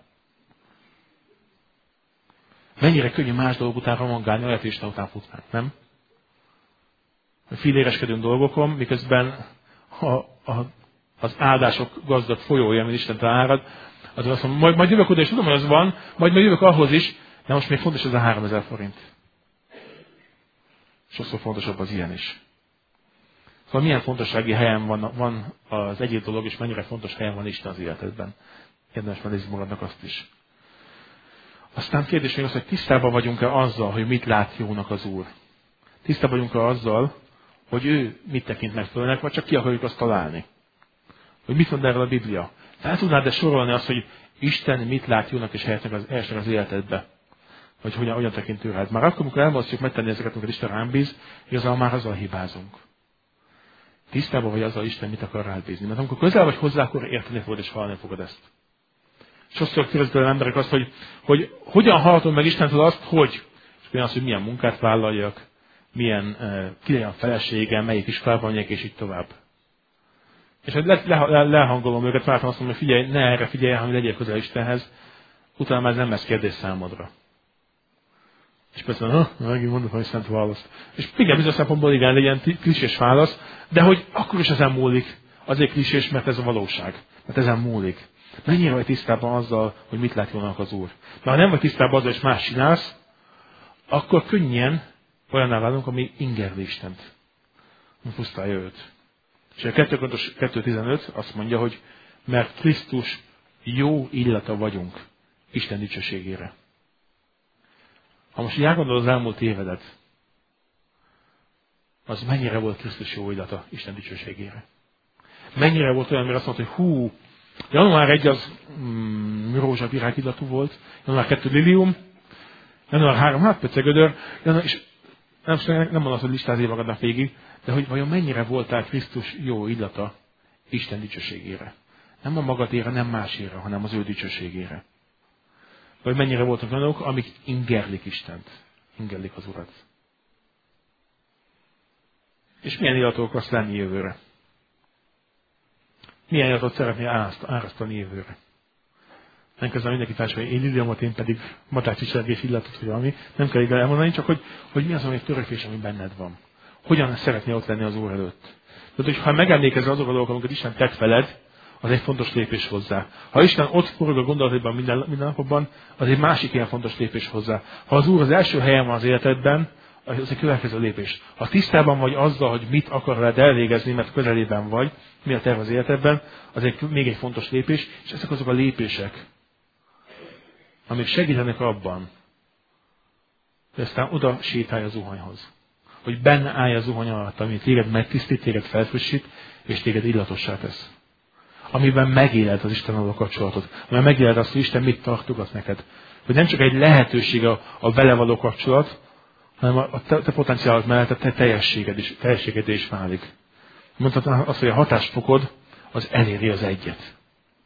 Speaker 1: Mennyire könnyű más dolgok után romongálni, olyat Isten után futnánk, nem? Filéreskedünk dolgokon, miközben a, a, az áldások gazdag folyója, amit Isten árad, az azt mondom, majd, majd jövök oda, és tudom, hogy az van, majd majd jövök ahhoz is, de most még fontos ez a háromezer forint. Sokszor fontosabb az ilyen is. Szóval milyen fontossági helyen van, van az egyik dolog, és mennyire fontos helyen van Isten az életedben. Érdemes megnézni magadnak azt is. Aztán kérdés még az, hogy tisztában vagyunk-e azzal, hogy mit lát jónak az Úr. Tisztában vagyunk-e azzal, hogy ő mit tekint megfelelőnek, vagy csak ki akarjuk azt találni. Hogy mit mond erről a Biblia. El tudnád-e sorolni azt, hogy Isten mit lát jónak és helyesnek az, helyesnek az életedbe? Vagy hogyan, hogyan tekint ő rád. Már akkor, amikor elmozdjuk megtenni ezeket, amikor Isten rám bíz, igazából már azzal hibázunk. Tisztában vagy azzal, Isten mit akar rád bízni. Mert amikor közel vagy hozzá, akkor érteni fogod és hallani fogod ezt. Sokszor kérdezik az emberek azt, hogy, hogy hogyan hallhatom meg Istentől azt, hogy, és olyan az, hogy milyen munkát vállaljak, milyen, uh, ki legyen a feleségem, melyik iskolában megyek, és így tovább. És le, le, le, lehangolom őket, vártam azt mondom, hogy figyelj, ne erre figyelj, hanem legyél közel Istenhez, utána már ez nem lesz kérdés számodra. És persze, ha, megint mondom, hogy szent választ. És igen, bizonyos szempontból igen, legyen klisés válasz, de hogy akkor is ezen múlik. Azért klisés, mert ez a valóság. Mert ezen múlik. Mennyire vagy tisztában azzal, hogy mit lát jónak az Úr. Mert ha nem vagy tisztában azzal, és más csinálsz, akkor könnyen olyanná válunk, ami ingerli Istent. Pusztálja őt. És a kettő tizenöt azt mondja, hogy mert Krisztus jó illata vagyunk Isten dicsőségére. Ha most így elgondolod az elmúlt évedet, az mennyire volt Krisztus jó illata Isten dicsőségére. Mennyire volt olyan, mert azt mondta, hogy hú, január elseje az mm, rózsavirág illatú volt, január kettő lilium, január három hát pöcegödör, és nem, nem mondom azt, hogy listázni magadnak végig, de hogy vajon mennyire voltál Krisztus jó illata Isten dicsőségére. Nem a magadére, nem másére, hanem az ő dicsőségére. Vagy mennyire voltak olyanok, amik ingerlik Istent, ingerlik az Urat. És milyen illatok akarsz lenni jövőre? Milyen illatot szeretnél árasztani jövőre? Nem kezdem mindenki társadalmi, hogy én liliomot, én pedig matárcsicsergés illatot, vagy valami. Nem kell igazán elmondani, csak hogy, hogy mi az, ami törekvés, ami benned van. Hogyan szeretnél ott lenni az Úr előtt. Tehát, hogy ha megemlékezel azok a dolgok, amiket Isten tett veled, az egy fontos lépés hozzá. Ha Isten ott forog a gondolataiban minden, minden napokban, az egy másik ilyen fontos lépés hozzá. Ha az Úr az első helyen van az életedben, az egy következő lépés. Ha tisztában vagy azzal, hogy mit akar veled elvégezni, mert közelében vagy, mi a terv az életedben, az egy, még egy fontos lépés, és ezek azok a lépések, amik segítenek abban, hogy aztán oda sétálj a zuhanyhoz. Hogy benne állj a zuhany alatt, ami téged megtisztít, téged felfrissít, és téged illatossá tesz. Amiben megéled az Istennel való kapcsolatot. Amiben megéled azt, hogy Isten mit tartogat neked. Hogy nem csak egy lehetőség a, a vele való kapcsolat, hanem a te, te potenciálod mellett a te teljességed is, teljességed is válik. Mondhatnám azt, hogy a hatásfokod az eléri az egyet.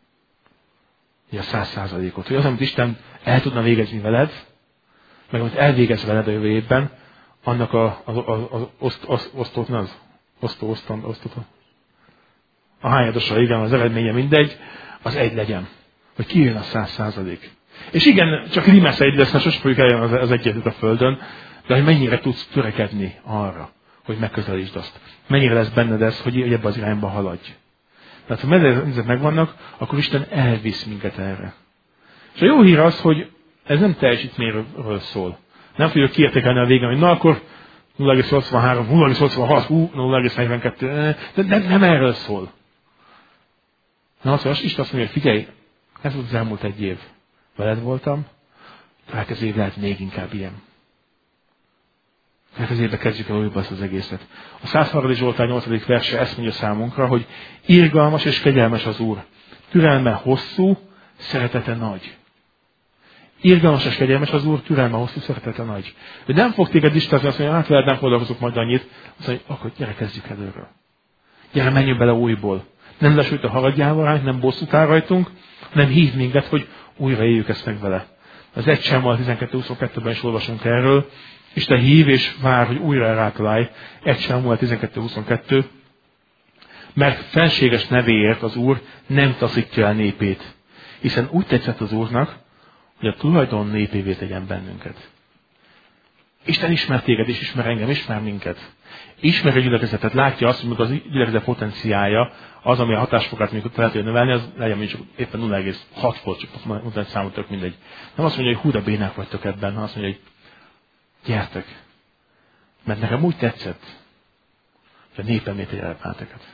Speaker 1: A száz százalékot. Hogy az, amit Isten el tudna végezni veled, meg amit elvégez veled a jövő évben, annak a, az, az, az oszt, oszt, osztott, az, osztó, osztan, osztott, a hányadosra, igen, az eredménye mindegy, az egy legyen. Hogy kijön a száz százalék. És igen, csak rímesz egy lesz, mert sosem fogjuk eljön az, az egyetet a Földön, de hogy mennyire tudsz törekedni arra, hogy megközelítsd azt. Mennyire lesz benned ez, hogy ebbe az irányba haladj. Tehát ha ezek megvannak, akkor Isten elvisz minket erre. És a jó hír az, hogy ez nem teljesítményről szól. Nem fogjuk kiértékelni a végén, hogy na akkor nulla egész nyolcvanhárom, nulla egész nyolcvanhat, nulla egész negyvenkettő, de nem, nem erről szól. Na azt mondja, Isten azt mondja, hogy figyelj, ez volt az elmúlt egy év. Veled voltam, következő év lehet még inkább ilyen. Következő évben kezdjük el újba azt az egészet. A száz harmadik Zsoltár nyolcadik verse ezt mondja számunkra, hogy irgalmas és kegyelmes az Úr. Türelme hosszú, szeretete nagy. Irgalmas és kegyelmes az Úr, türelme hosszú, szeretete nagy. Ő nem fog téged distázni, azt mondja, hát veled nem foglalkozok majd annyit. Azt mondja, akkor gyere, kezdjük előről. Gyere, menjünk bele újból. Nem lesült a haragjával ránk, nem bosszút áll rajtunk, hanem hív minket, hogy újra éljük ezt meg vele. Az egy Sámuel tizenkettő huszonkettőben is olvasunk erről. Isten hív és vár, hogy újra rátalálj. egy Sámuel tizenkettő huszonkettő. Mert felséges nevéért az Úr nem taszítja el népét. Hiszen úgy tetszett az Úrnak, hogy a tulajdon népévé tegyen bennünket. Isten ismer téged, és ismer engem, ismer minket. Ismer a gyülekezetet, látja azt, hogy az gyülekezet potenciálja, az, ami a hatásfokát még lehet növelni, az legyen mondjuk éppen nulla egész hat volt, csak mondani számot, tök mindegy. Nem azt mondja, hogy hú, de bénák vagytok ebben, hanem azt mondja, hogy gyertek. Mert nekem úgy tetszett, hogy a népemmé tegye el benneteket.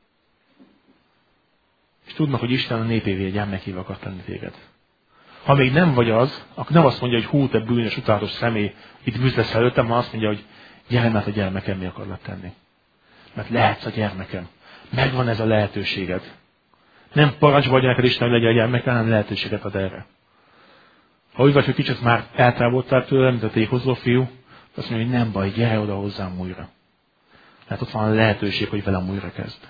Speaker 1: És tudnak, hogy Isten a népévé egy gyermekévé akart tenni téged. Ha még nem vagy az, akkor nem azt mondja, hogy hú, te bűnös, utálatos személy, itt bűz lesz előttem, hanem azt mondja, hogy gyere, mert a gyermekem mi akarlak tenni. Mert lehetsz a gyermekem. Megvan ez a lehetőséged. Nem parancsba adja neked Isten, hogy legyen a gyermekem, hanem lehetőséget ad erre. Ha úgy vagy, hogy kicsit már eltávolodtál tőle, mint a tékozó fiú, azt mondja, hogy nem baj, gyere oda hozzám újra. Mert ott van a lehetőség, hogy velem újra kezd.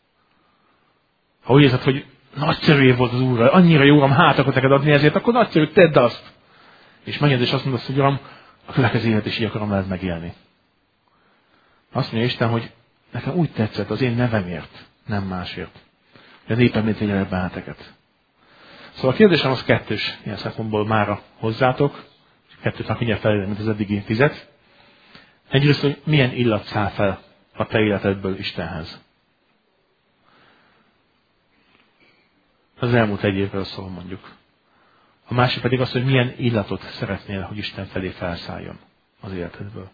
Speaker 1: Ha úgy érzed, hogy nagyszerű év volt az Úrral, annyira jó, Uram, hát akarok neked adni ezért, akkor nagyszerű, tedd azt. És menjed, és azt mondod, hogy Uram, a következő élet is így akarom veled megélni. Azt mondja Isten, hogy nekem úgy tetszett az én nevemért, nem másért. Hogy a népemért tegyen benneteket. Szóval a kérdésem az kettős, ilyen szempontból mára hozzátok. Kettőt már mindjárt felélem, mint az eddigi tizet. Egyrészt, hogy milyen illat száll fel a te életedből Istenhez. Az elmúlt egy évről szól mondjuk. A másik pedig az, hogy milyen illatot szeretnél, hogy Isten felé felszálljon az életedből.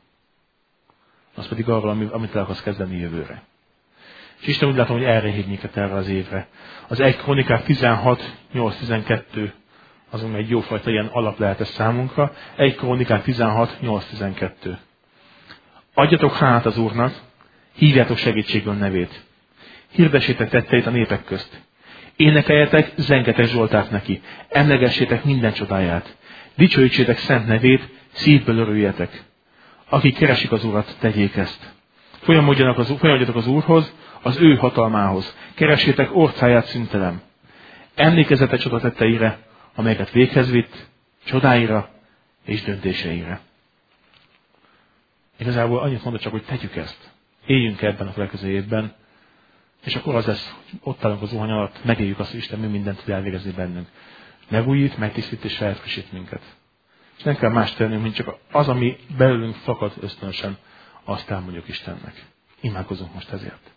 Speaker 1: Az pedig arról, amit el akarsz kezdeni jövőre. És Isten úgy látom, hogy erre hív minket erre az évre. Az egy Krónikák tizenhat nyolc tizenkettő azon egy jófajta ilyen alap lehet ez számunkra. egy Krónikák tizenhat nyolc tizenkettő. Adjatok hálát az Úrnak, hívjátok segítségül nevét. Hirdessétek tetteit a népek közt. Énekeljetek, zengetek Zsoltát neki. Emlegessétek minden csodáját. Dicsőítsétek szent nevét, szívből örüljetek. Akik keresik az Urat, tegyék ezt. Folyamodjanak az, folyamodjatok az Úrhoz, az ő hatalmához. Keressétek orcáját szüntelem. Emlékezzetek csodatetteire, amelyeket véghez vitt, csodáira és döntéseire. Igazából annyit mondod csak, hogy tegyük ezt. Éljünk ebben a következő évben, és akkor az lesz, hogy ott állunk az zuhany alatt, megéljük azt, hogy Isten mi mindent tud elvégezni bennünk. Megújít, megtisztít és felfrissít minket. És nem kell más tennünk, mint csak az, ami belőlünk fakad ösztönösen, azt elmondjuk Istennek. Imádkozunk most ezért.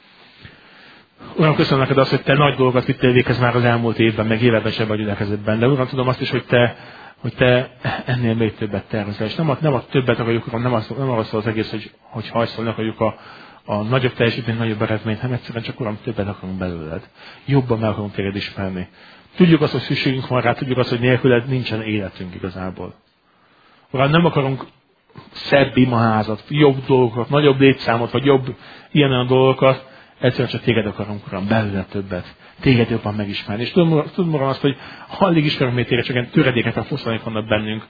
Speaker 1: Uram, köszönöm neked azt, hogy te nagy dolgokat vittél véghez már az elmúlt évben, meg években sem vagy gyülekezetben. De Uram, tudom azt is, hogy te, hogy te ennél még többet tervezel. És nem a, nem a többet akarjuk, Uram, nem, az, nem arra szól az egész, hogy, hogy hajszolni akarjuk a, a nagyobb teljesítményt, nagyobb eredményt, hanem egyszerűen csak, Uram, többet akarunk belőled. Jobban meg akarunk téged ismerni. Tudjuk azt, hogy szükségünk van rá, tudjuk azt, hogy nélküled nincsen életünk igazából. Uram, nem akarunk szebb imaházat, jobb dolgokat, nagyobb létszámot, vagy jobb ilyen-olyan dolgokat, egyszerűen csak téged akarunk, Uram, belőle többet. Téged jobban megismerni. És tudom, tudom Uram azt, hogy alig ismerünk még téged, csak ilyen töredékek, a foszlányok vannak bennünk.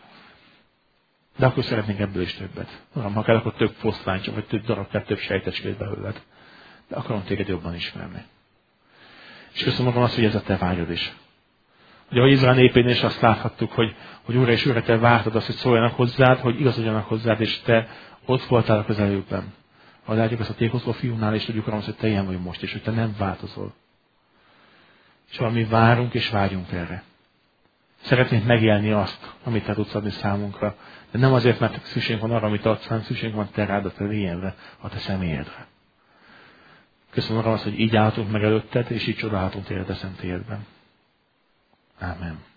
Speaker 1: De akkor szeretnénk ebből is többet. Uram, ha kell, akkor több foszlány, csak vagy több darab, kell több sejtecskét belőled. De akarom téged jobban ismerni. És köszönöm Uram azt, hogy ez a te vágyod is. Ugye, ahogy Izrael népén is azt láthattuk, hogy, hogy Úr és Úr, te vártad azt, hogy szóljanak hozzád, hogy igazodjanak hozzád, és te ott voltál a közelükben. Ha látjuk ezt a tékozó fiúnál, és tudjuk Uram, hogy te ilyen vagy most is, hogy te nem változol. És valami várunk és vágyunk erre. Szeretnénk megélni azt, amit te tudsz adni számunkra, de nem azért, mert szükségünk van arra, amit adsz, hanem szükségünk van te rád, a te lényedre, a te személyedre. Köszönöm Uram azt, hogy így állhatunk meg előtted, és így csodálhatunk téged a szentélyedben. Amen.